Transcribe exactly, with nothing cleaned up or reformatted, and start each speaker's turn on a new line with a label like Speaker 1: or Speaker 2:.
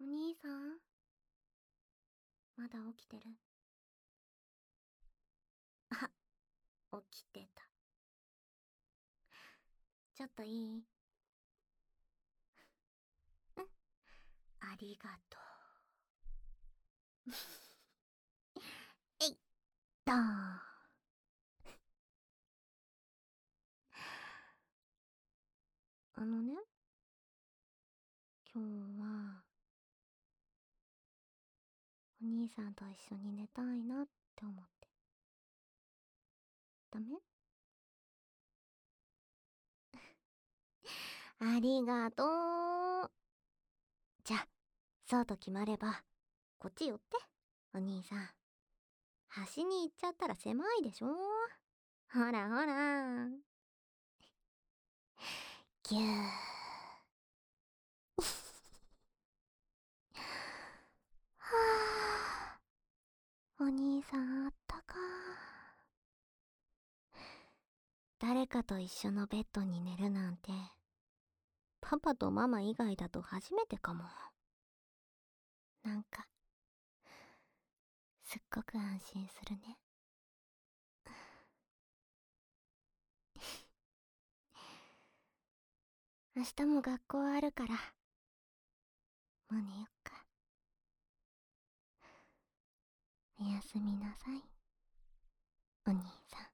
Speaker 1: お兄さん、まだ起きてる？あ、起きてた。ちょっといい？うん、ありがとう。えいっとー。あのね、今日は、お兄さんと一緒に寝たいなって思って。ダメ？ありがとう。じゃ、そうと決まれば、こっち寄って、お兄さん。端に行っちゃったら狭いでしょ。ほらほら。ぎゅー。はぁ、お兄さんあったかー。誰かと一緒のベッドに寝るなんて、パパとママ以外だと初めてかも。なんか、すっごく安心するね。明日も学校あるから、もう寝よっか。おやすみなさい、お兄さん。